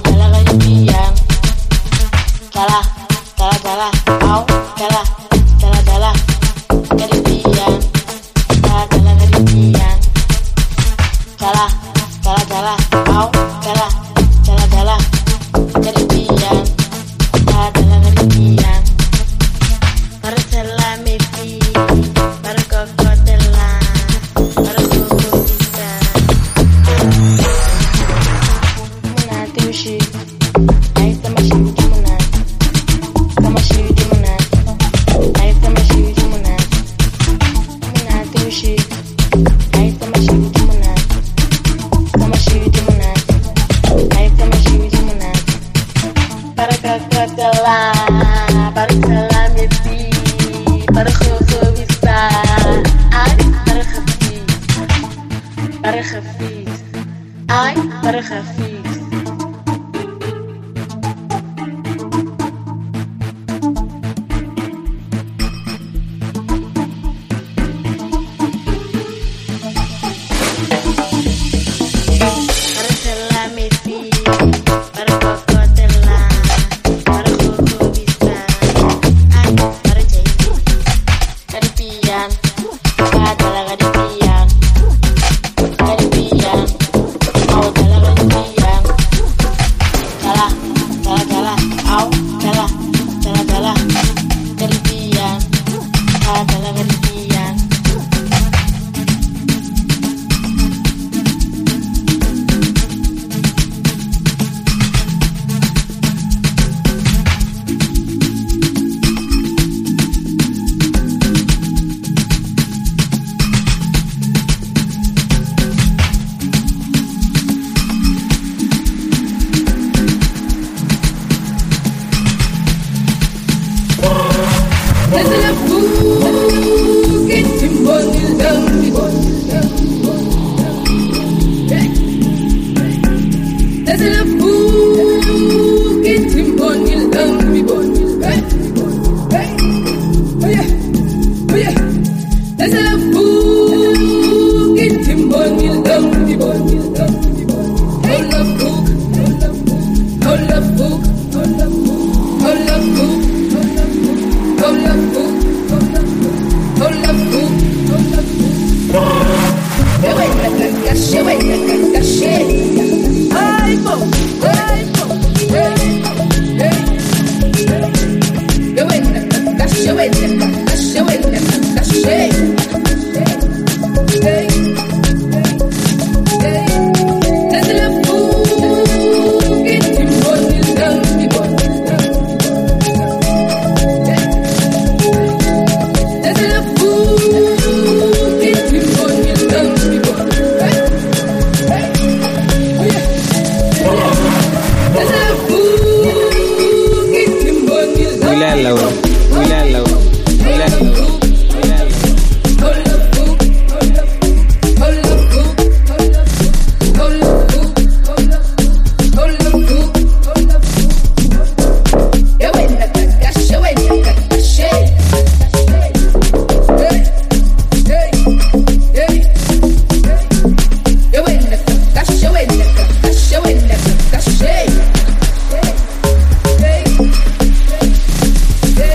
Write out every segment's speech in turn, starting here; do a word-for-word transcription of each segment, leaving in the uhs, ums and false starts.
Hey,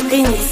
Martínez.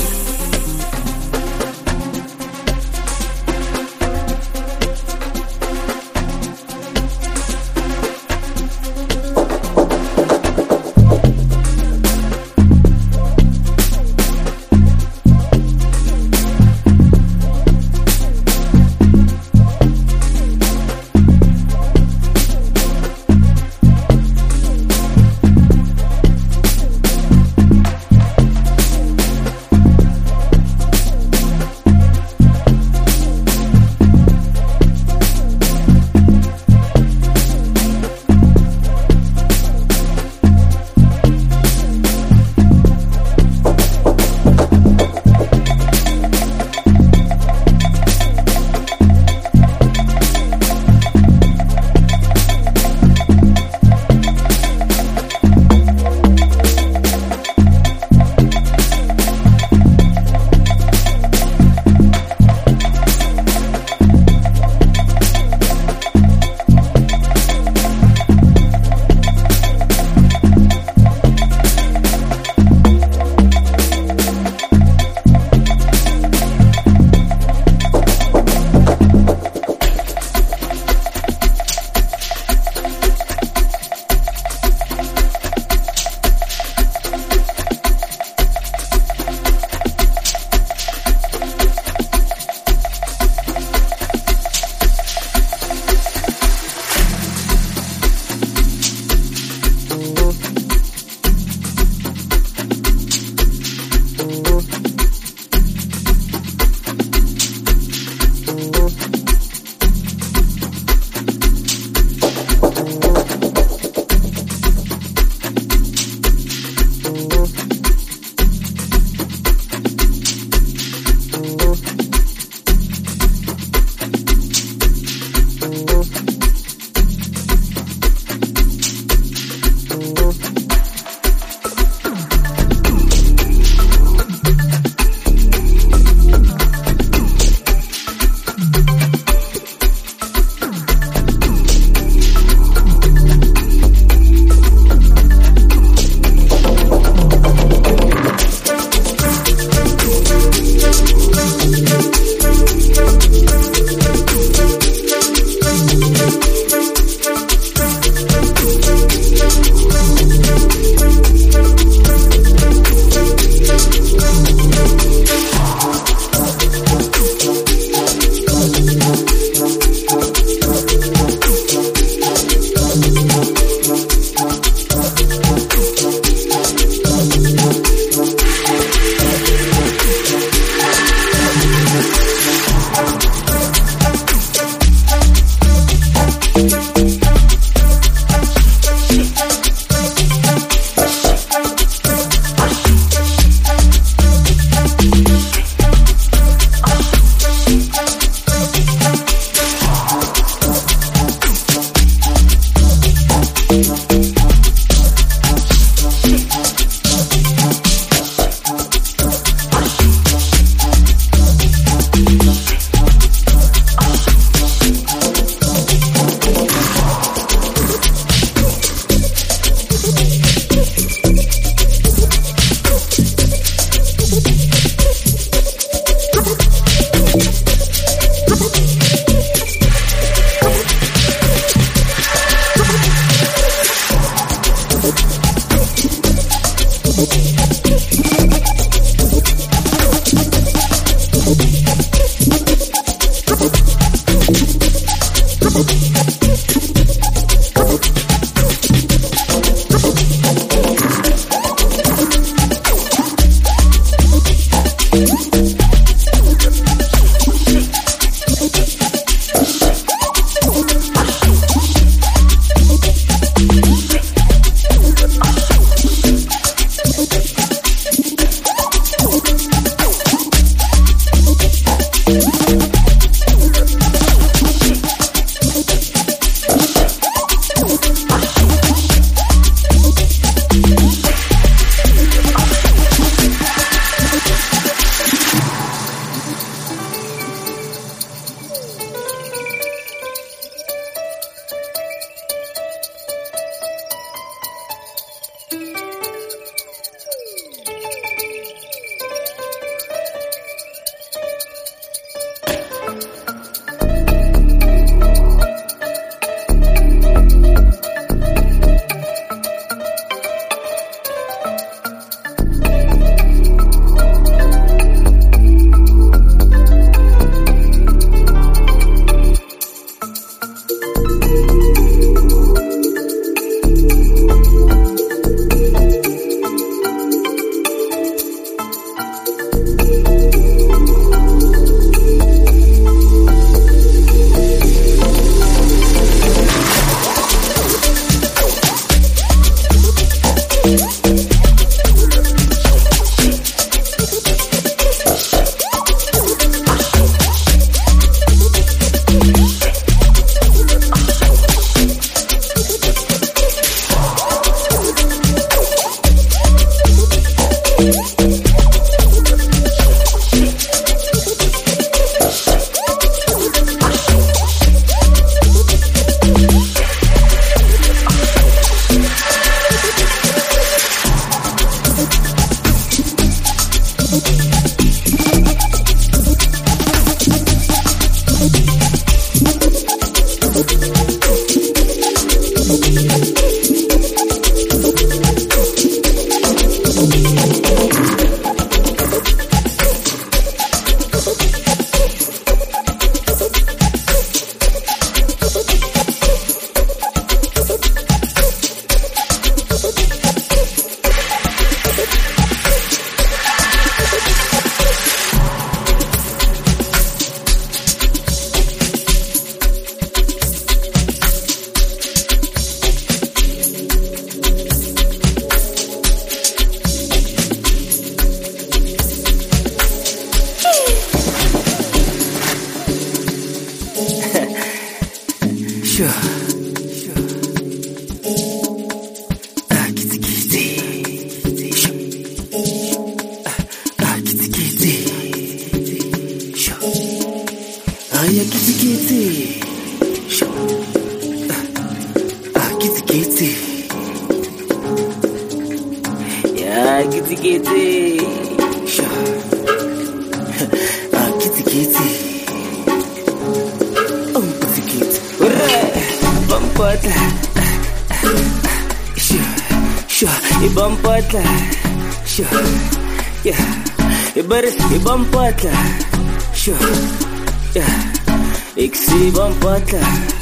Bampatla, sure, yeah, ik zie bampatla.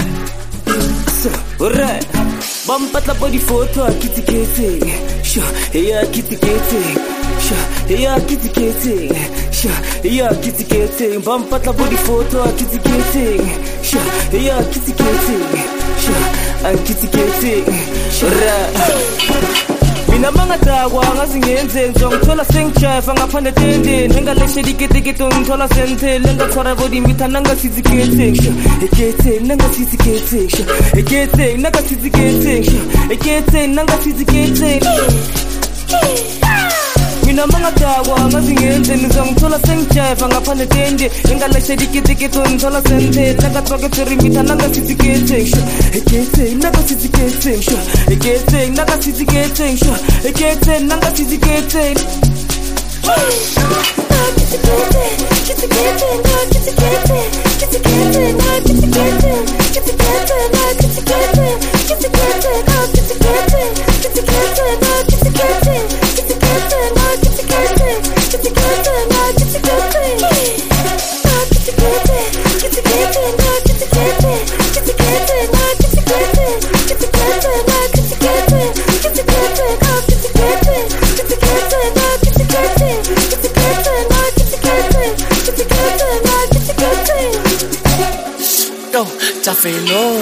So, alright, bampatla body photo, kitty kitty, sure, yeah, kitty kitty, sure, yeah, kitty kitty, sure, yeah, kitty kitty, bampatla body photo, kitty kitty, sure, yeah, kitty kitty, sure, and kitty kitty, alright. Mina mga tawa ngazingenze ngizongithola sengijayiva ngaphandle tendeni engaleshela iketekete ngithola sentele engathwara body mitha nangasizikethe ekethe nangasizikethe ekethe nangasizikethe ekethe nangasizikethe Mina mga tawa ngazingenze ngizongithola sengijayiva ngaphandle tendeni engaleshela iketekete ngithola sentele engathwara body mitha nangasizikethe ekethe nangasizikethe ekethe nangasizikethe ekethe nangasizikethe Tafelo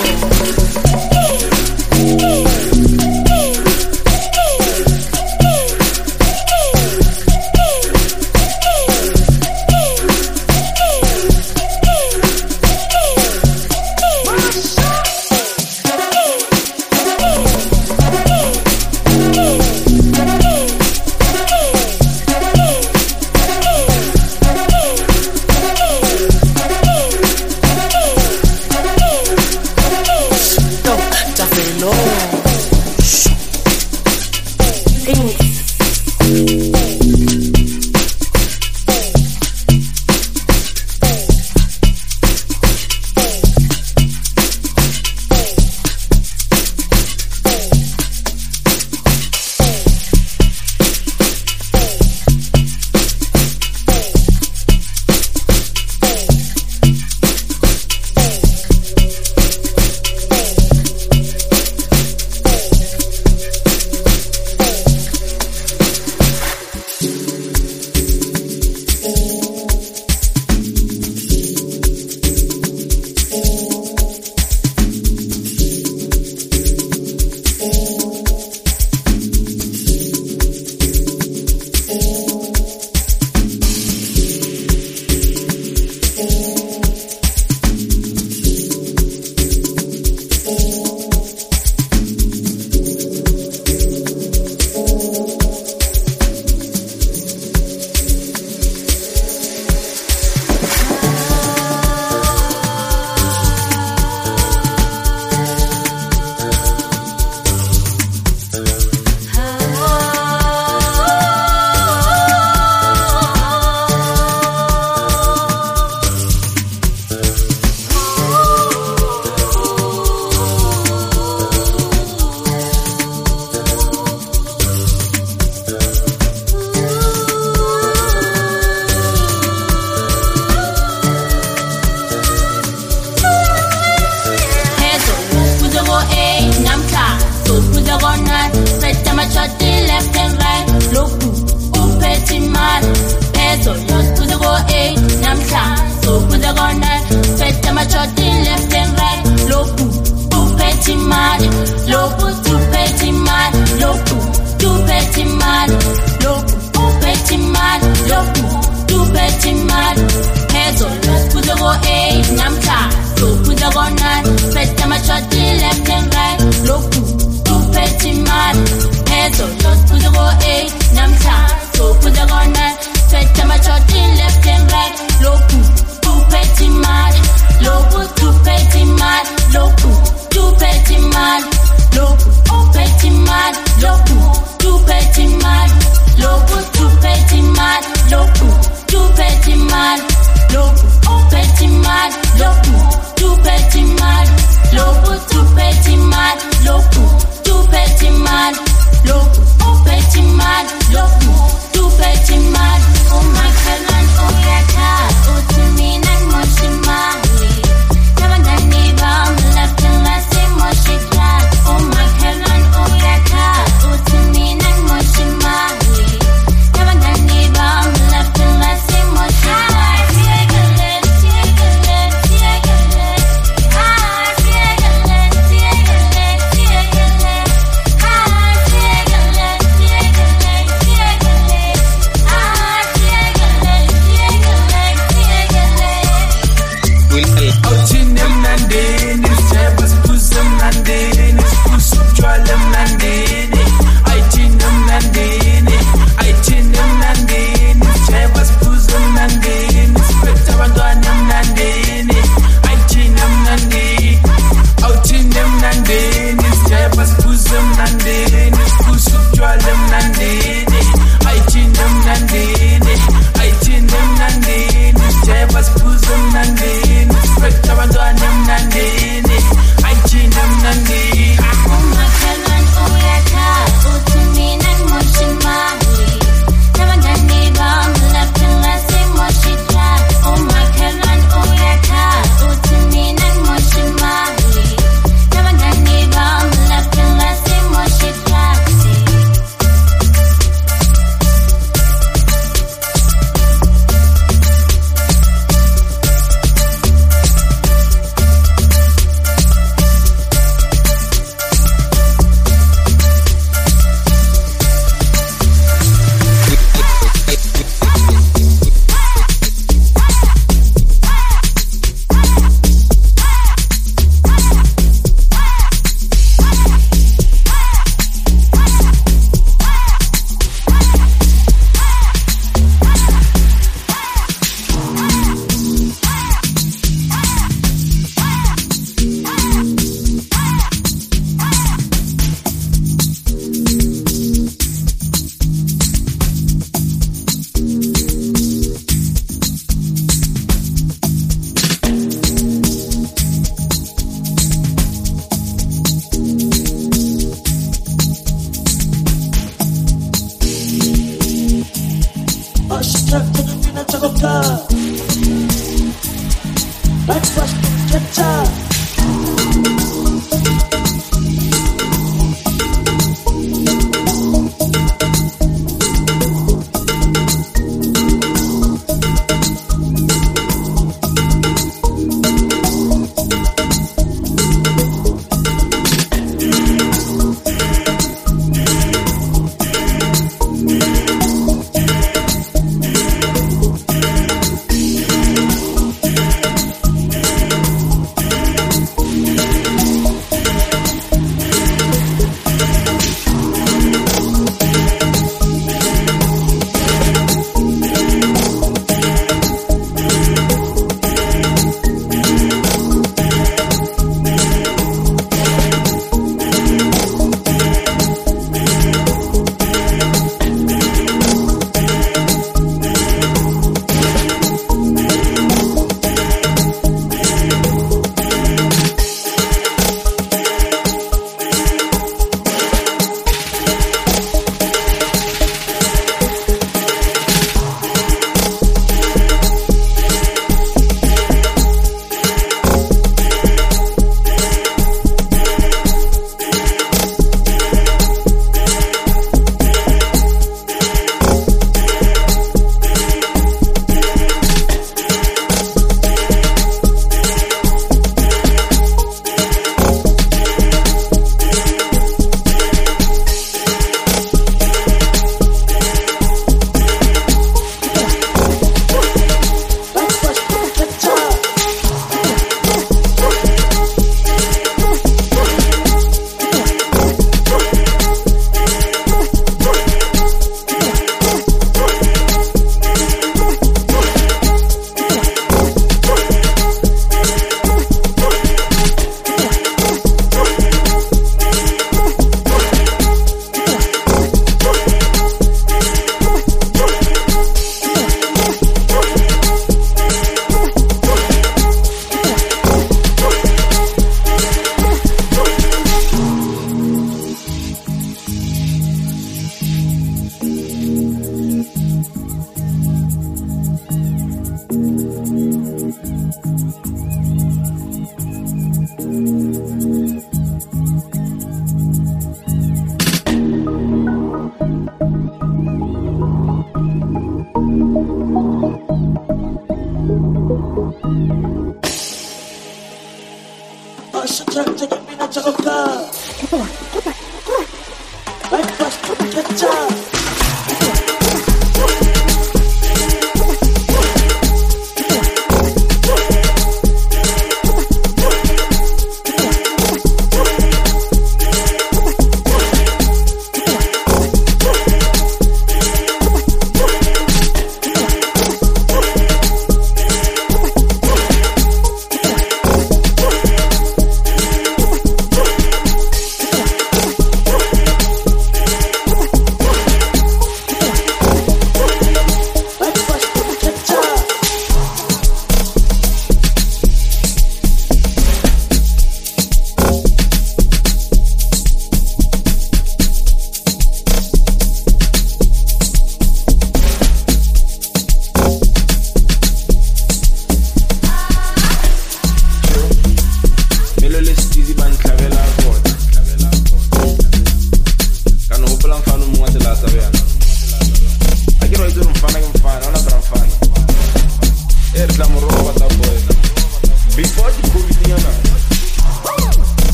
shorty left and right. Lopu, tu petty mad. Lopu, tu petty mad. Lopu, tu petty mad. Lopu, tu petty mad. Lopu, tu petty mad. Heads on low, put the go eight, namka. Lopu, the go nine. Petty my shorty left and right. Lopu, tu petty mad. Heads on low, put the go eight, namka. Lopu, the go nine. Petty my shorty left and right. Lopu, tu petty mad. Lopu, tu petty mad. Lopu, tu petty mad. Lopu, tu petty mad. Lopu, tu petty mad. Lopu, tu petty mad. Lopu, tu petty mad. Lopu, tu petty mad. Lopu, tu petty mad. Lopu, tu petty mad. Lopu, tu petty mad. Lopu, tu petty mad. Lopu, tu petty mad. Oh my God, oh yeah, God, oh to me, not much in my way. Never done me wrong, left and last, say much it glad. Oh my God, oh yeah, God, oh to me, not much in my way. Never done me wrong, left and last, say much it glad.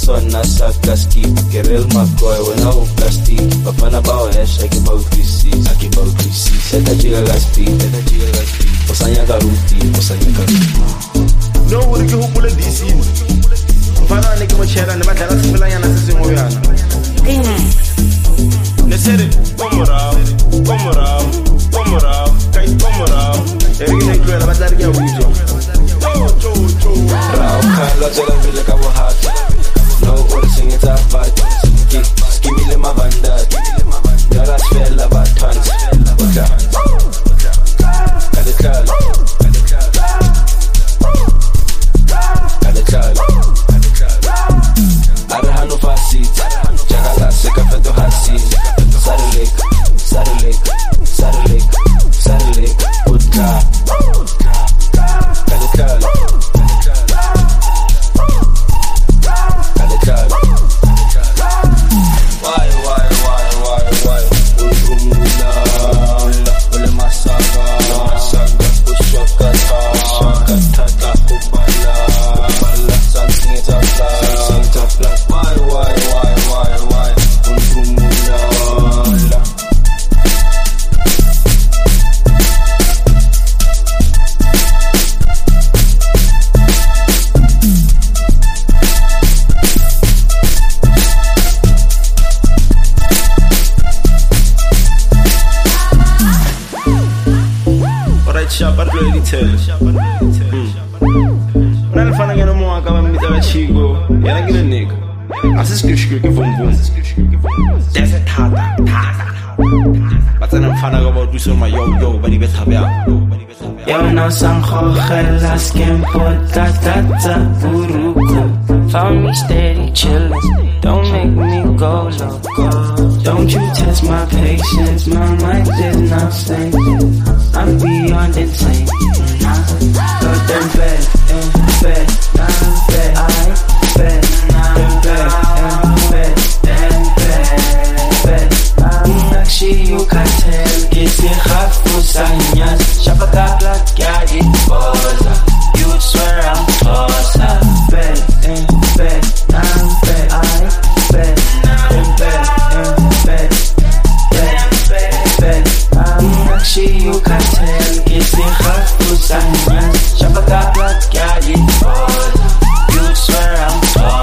Sona sakaski, que real McCoy, when I walk plastic. Papana bao hash, I give out receipts, I give out receipts. Eta chiga gaspi, eta chiga gaspi. Osanya karuti, osanya karuti. No, we're going to pull a D C. Mfana niki mochela ne badlala similanyana sisingoyana. Nesere komorao, komorao, komorao, kai komorao. Erine kwela badlala kya wizo. Cho cho. Rao khala tsola vile ka bohat. No one sing it up but skimile mavanda. Dara sfela batans. Oka. Kadekala. Kadekala. Arhanu fasit, jagala sekafeto hasit. Sarulek, sarulek, sarulek, sarulek. Utka, kadekala, kadekala. Why, why, why, why, why? Ulumula, ule masaka, masaka, ushokata, shokata, kubala, kubala, something is up, something is up. Why, why, why, why, why? Ulumula. Alright, sharp, I'll play the tell. When I'm finding a more, I'm with a chico. Yeah, I get a nigga. I just screw screw boom boom. That's a tata, tata. But then I'm finding about do some my yo yo, but you better have Yo no sanjo gelas quien porta tata buruku. Found me steady chillin', don't make me go loco. Don't you test my patience, my mind is not safe. I'm beyond insane. Got them bad, and bad, not bad, I bad, not bad, and bad, and bad, bad. Actually, you can tell, it's in half for sanyas. Shabaka black, yeah, it was. You'd swear I'm closer. Bad, and bad, not bad, I bad, and bad, and bad, bad, bad. Actually, you can tell, it's in half for sanyas. Shabaka black, yeah, it was. You'd swear I'm closer.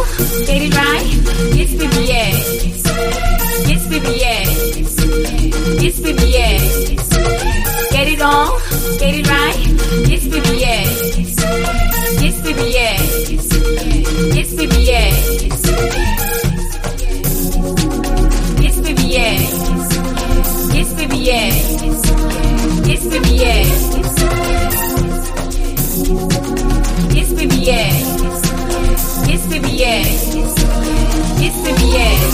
get it right. Yes, baby, yes. Yes, baby, yes. Yes, baby, yes. Get it on, get it right. Yes, baby, yes. Yes, baby, yes. Yes, baby, yes. Yes, baby, yes. Yes, baby, yes. Yes, baby, yes. Yes, baby, yes. Yes, baby, yes. Yes, baby, yes.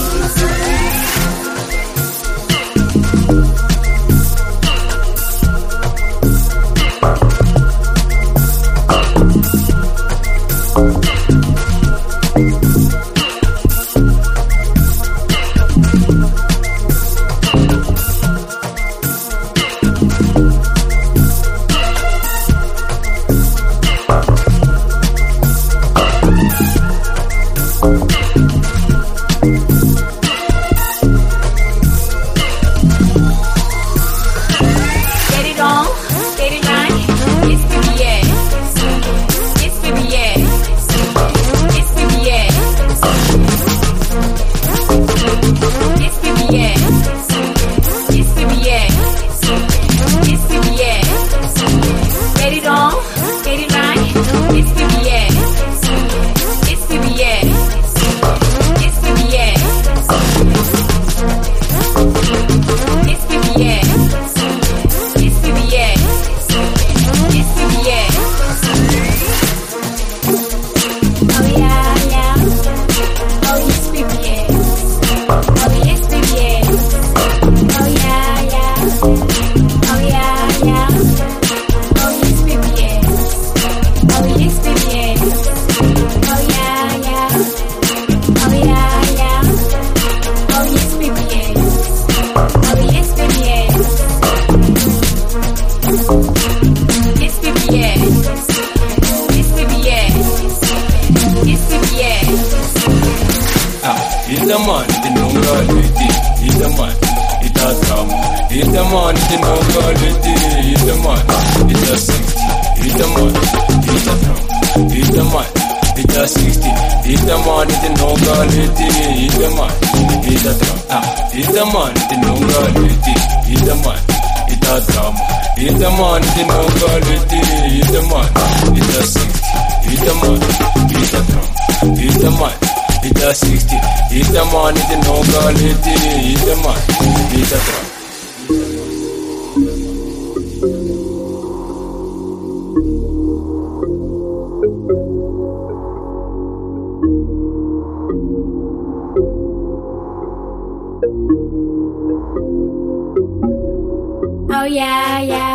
Oh yeah, yeah.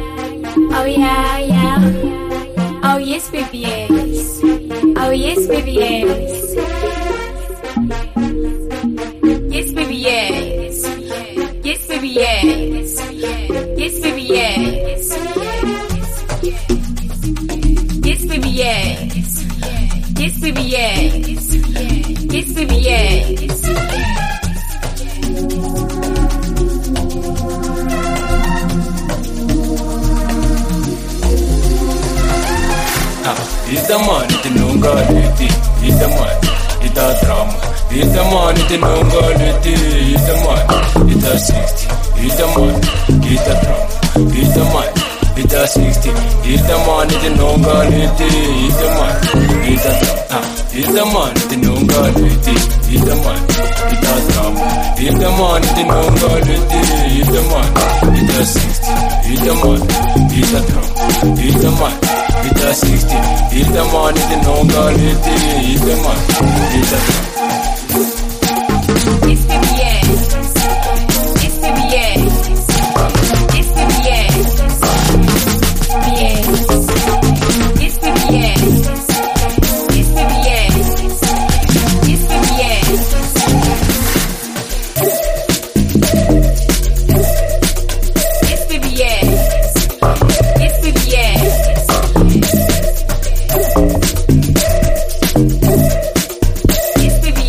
Oh yeah, yeah. Oh yes, baby, yes. Oh yes, baby, yes. Yes, baby, yes. Yes, baby, yes. Yes, baby, yes. Yes, baby, yes. Yes, baby, yes. Yes, baby, yes. It's the man, it's no God, it's the man, it's a drama. It's the man, it's no God, it's the man, it's a sixty. It's the man, it's a drama. It's the man, it's a sixty. It's the man, it's no God, it's the man, it's a drama. It's the man, it's no God, it's the man, it's a drama. It's the man, it's no God, it's the man, it's a sixty. It's the man, it's a drama. It's the man. It's a sixty, it's the man, it's the no girl, it's the man, it's a Yes, baby, yes. Yes, baby, yes. Yes, baby, yes. Yes. Yes, baby, yes. Yes, baby, yes. Yes, baby, yes. Yes, baby, yes. Yes, baby, yes. Yes, baby,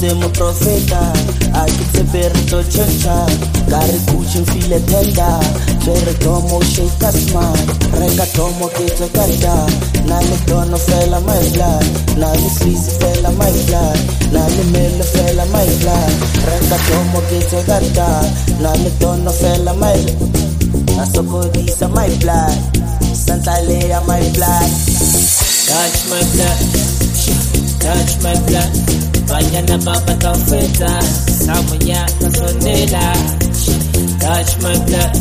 de mo profeta a ke tseperto tšhontšha ka re kutše mfile tenda tšere tomo shake smart reka tomo ke tse kanta na le tono fela my blood na le sleazy fela my blood na le mele fela my blood reka tomo ke tse kanta na le tono fela my na sokodisa my blood Santa Leia my blood touch my blood touch my blood Banyana baba kafeta Samunya kasonela touch my blood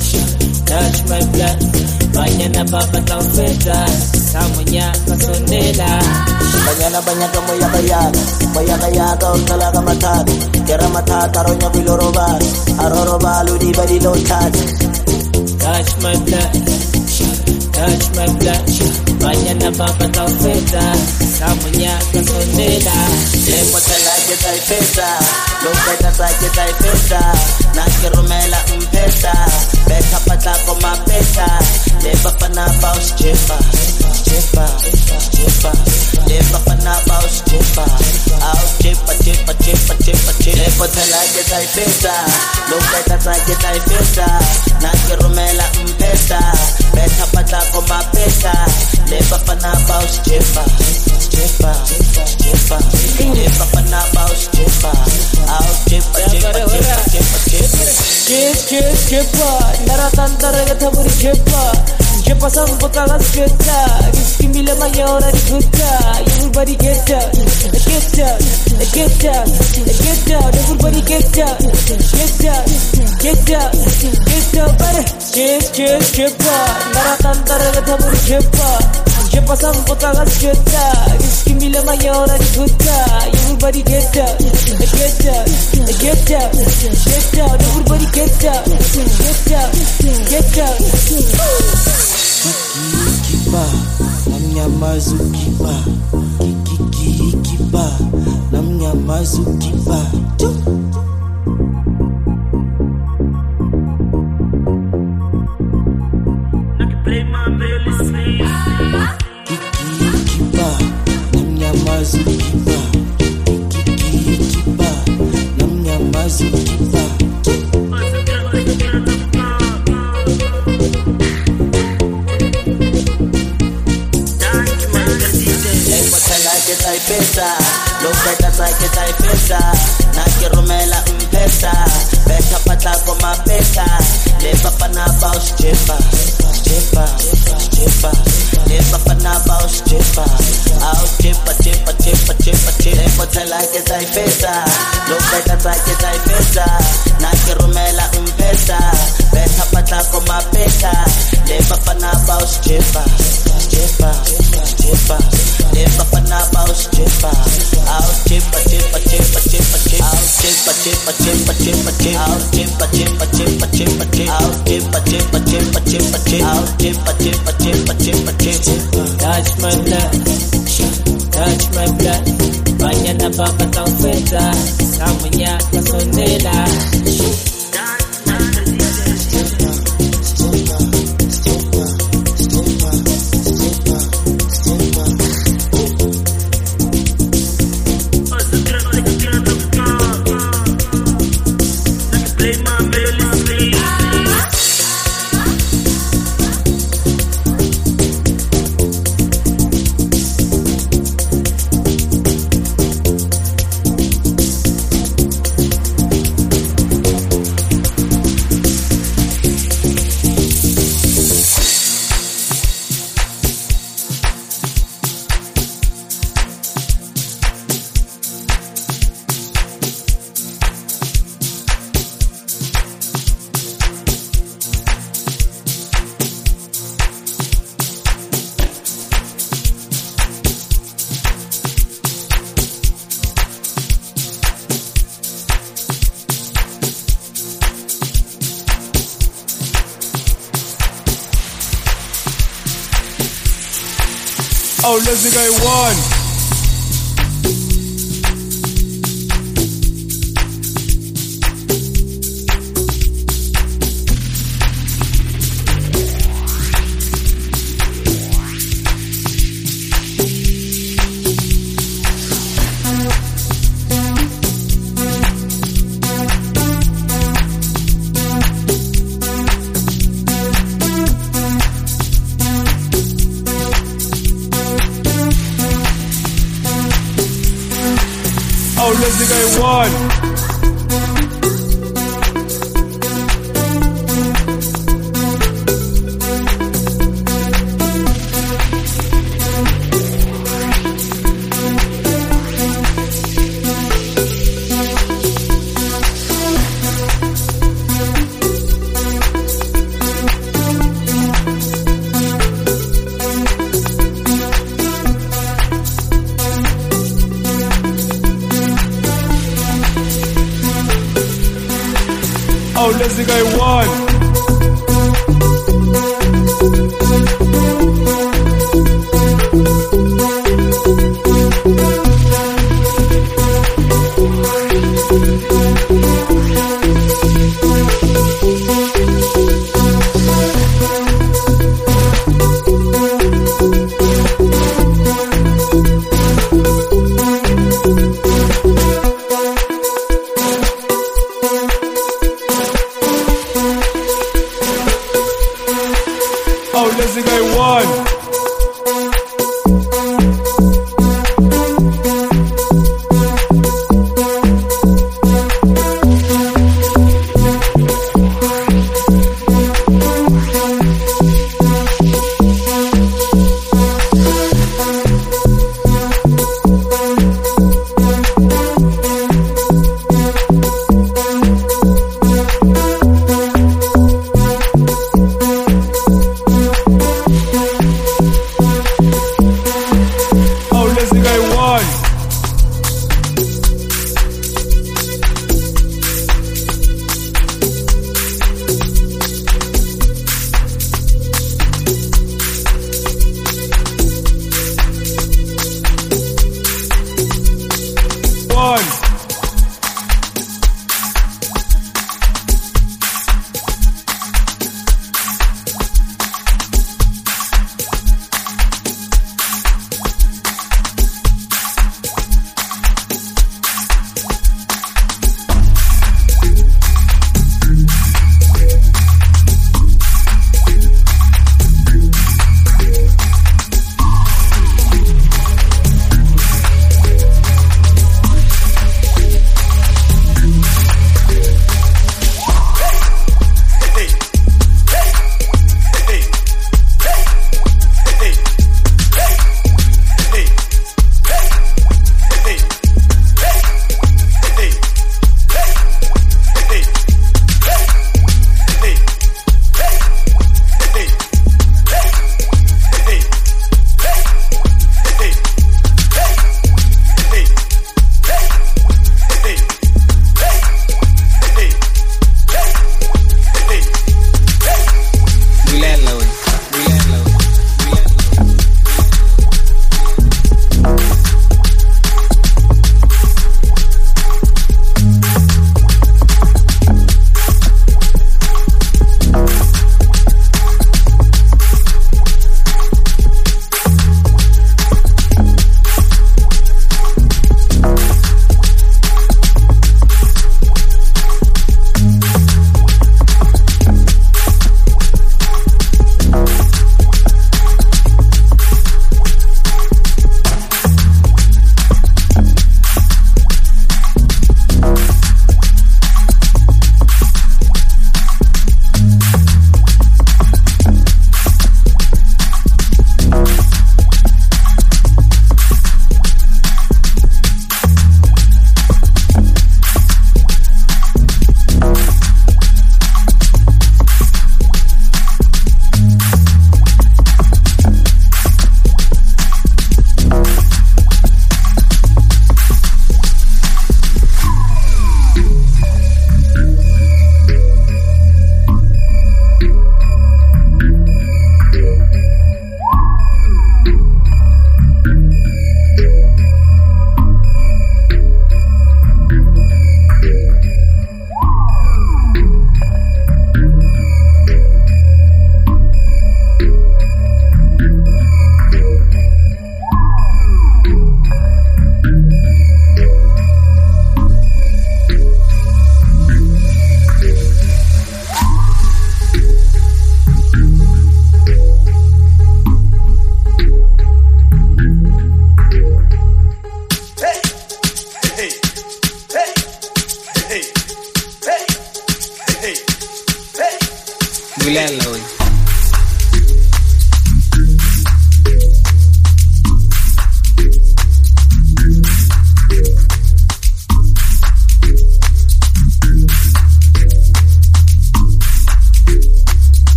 touch my blood Banyana baba kafeta Samunya kasonela Banyana banyaka moya kaya moya kaya ka utala ka matata kera matata ronya biloroba aroroba ludi badi lo touch touch my blood touch my blood Banyana baba kafeta Samunya kasonela Lepo tela ke tai pesa lo peta sa ke tai pesa na ke romela mpesa beka pata ko mapesa le papa na paus chepa chepa chepa le papa na paus chepa au chepa chepa chepa chepa lepo tela ke tai pesa lo peta sa ke tai pesa na ke romela mpesa beka pata ko mapesa le papa na paus chepa chepa chepa le papa na paus chepa au chepa chepa chepa chepa chepa Chip, chip, chepa, naratantara gathaburi chepa Chepa sambuka gasketa, giskimile mayora dikuta Everybody get down, get down, get down, get down Everybody get down, get down, get down, get down Chip, chip, chepa, naratantara gathaburi chepa Chepa sambuka gasketa, giskimile mayora dikuta Everybody get down, get down, get down, get down Everybody get down, get down, get down Kiki kiba, namnyamazu kiba Kiki kiba, namnyamazu kiba Play my melody. Kiki kiba, namnyamazu kiba Kiki kiba, namnyamazu kiba Pesa, lo peta sa que tai pesa, na que romela mpesa, beka pata ko mapesa, le papa na paus chepa, chepa, chepa, le papa na paus chepa, au chepa chepa chepa chepa chepa, le potela que tai pesa, lo peta sa que tai pesa, na que romela mpesa, beka pata ko mapesa, le papa na paus chepa, chepa, chepa, le papa na paus chepa, au chepa chepa chepa chepa chepa, au chepa chepa chepa chepa chepa, au chepa chepa chepa chepa chepa, au chepa chepa chepa chepa chepa, au chepa chepa chepa chepa chepa. Touch my blood, touch my blood Banyana baba kafeta Samunya kasonela Oh, let's go one. Oh, let's go one. Oh, let's go one.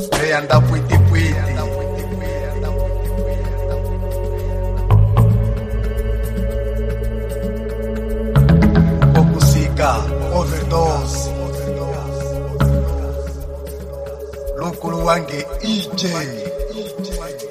Hey, anda pwiti pwiti. Okusika, overdose. Lukulu wange E J.